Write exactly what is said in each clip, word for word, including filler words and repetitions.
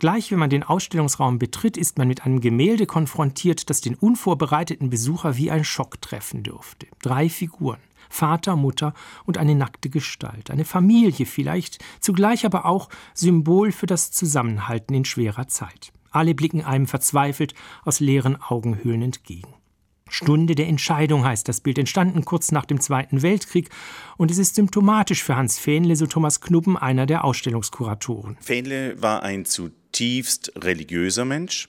Gleich wenn man den Ausstellungsraum betritt, ist man mit einem Gemälde konfrontiert, das den unvorbereiteten Besucher wie ein Schock treffen dürfte. Drei Figuren. Vater, Mutter und eine nackte Gestalt. Eine Familie vielleicht, zugleich aber auch Symbol für das Zusammenhalten in schwerer Zeit. Alle blicken einem verzweifelt aus leeren Augenhöhlen entgegen. Stunde der Entscheidung heißt das Bild, entstanden kurz nach dem Zweiten Weltkrieg. Und es ist symptomatisch für Hans Fähnle, so Thomas Knubben, einer der Ausstellungskuratoren. Fähnle war ein zutiefst religiöser Mensch.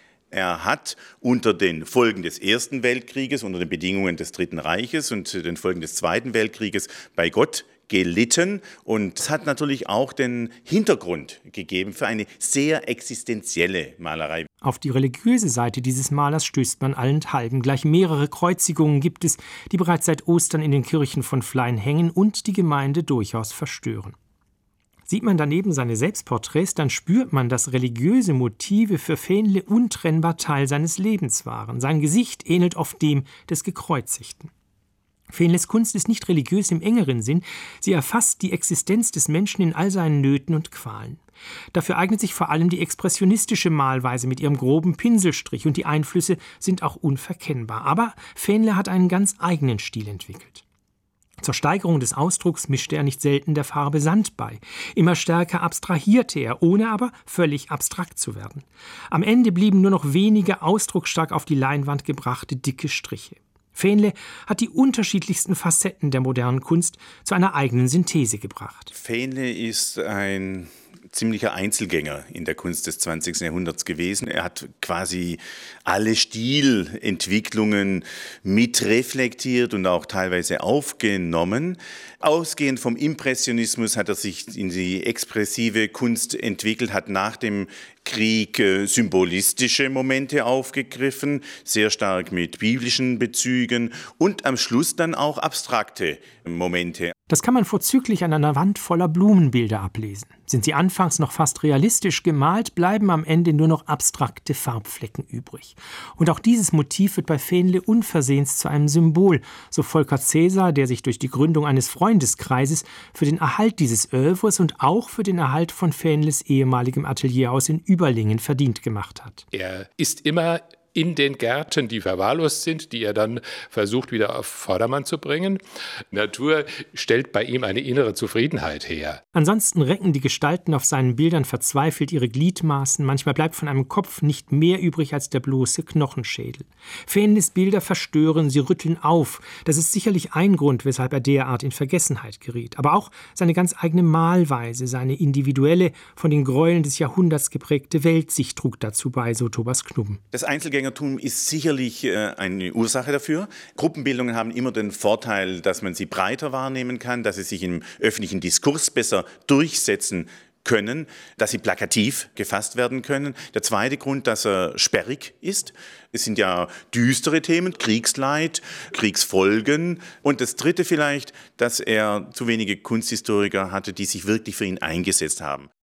Er hat unter den Folgen des Ersten Weltkrieges, unter den Bedingungen des Dritten Reiches und den Folgen des Zweiten Weltkrieges bei Gott gelitten. Und es hat natürlich auch den Hintergrund gegeben für eine sehr existenzielle Malerei. Auf die religiöse Seite dieses Malers stößt man allenthalben. Gleich mehrere Kreuzigungen gibt es, die bereits seit Ostern in den Kirchen von Flein hängen und die Gemeinde durchaus verstören. Sieht man daneben seine Selbstporträts, dann spürt man, dass religiöse Motive für Fähnle untrennbar Teil seines Lebens waren. Sein Gesicht ähnelt oft dem des Gekreuzigten. Fähnles Kunst ist nicht religiös im engeren Sinn, sie erfasst die Existenz des Menschen in all seinen Nöten und Qualen. Dafür eignet sich vor allem die expressionistische Malweise mit ihrem groben Pinselstrich und die Einflüsse sind auch unverkennbar. Aber Fähnle hat einen ganz eigenen Stil entwickelt. Zur Steigerung des Ausdrucks mischte er nicht selten der Farbe Sand bei. Immer stärker abstrahierte er, ohne aber völlig abstrakt zu werden. Am Ende blieben nur noch wenige ausdrucksstark auf die Leinwand gebrachte dicke Striche. Fähnle hat die unterschiedlichsten Facetten der modernen Kunst zu einer eigenen Synthese gebracht. Fähnle ist ein ziemlicher Einzelgänger in der Kunst des zwanzigsten Jahrhunderts gewesen. Er hat quasi alle Stilentwicklungen mitreflektiert und auch teilweise aufgenommen. Ausgehend vom Impressionismus hat er sich in die expressive Kunst entwickelt, hat nach dem Krieg äh, symbolistische Momente aufgegriffen, sehr stark mit biblischen Bezügen und am Schluss dann auch abstrakte Momente. Das kann man vorzüglich an einer Wand voller Blumenbilder ablesen. Sind sie anfangs noch fast realistisch gemalt, bleiben am Ende nur noch abstrakte Farbflecken übrig. Und auch dieses Motiv wird bei Fähnle unversehens zu einem Symbol, so Volker Cäsar, der sich durch die Gründung eines Freundeskreises für den Erhalt dieses Œuvres und auch für den Erhalt von Fähnles ehemaligem Atelierhaus in Überlingen verdient gemacht hat. Er ist immer in den Gärten, die verwahrlost sind, die er dann versucht wieder auf Vordermann zu bringen. Natur stellt bei ihm eine innere Zufriedenheit her. Ansonsten recken die Gestalten auf seinen Bildern verzweifelt ihre Gliedmaßen. Manchmal bleibt von einem Kopf nicht mehr übrig als der bloße Knochenschädel. Fähnles Bilder verstören, sie rütteln auf. Das ist sicherlich ein Grund, weshalb er derart in Vergessenheit geriet. Aber auch seine ganz eigene Malweise, seine individuelle, von den Gräueln des Jahrhunderts geprägte Weltsicht trug dazu bei, so Thomas Knubben. Das Einzelgängertum ist sicherlich äh, eine Ursache dafür. Gruppenbildungen haben immer den Vorteil, dass man sie breiter wahrnehmen kann, dass sie sich im öffentlichen Diskurs besser durchsetzen können, dass sie plakativ gefasst werden können. Der zweite Grund, dass er sperrig ist. Es sind ja düstere Themen, Kriegsleid, Kriegsfolgen. Und das dritte vielleicht, dass er zu wenige Kunsthistoriker hatte, die sich wirklich für ihn eingesetzt haben.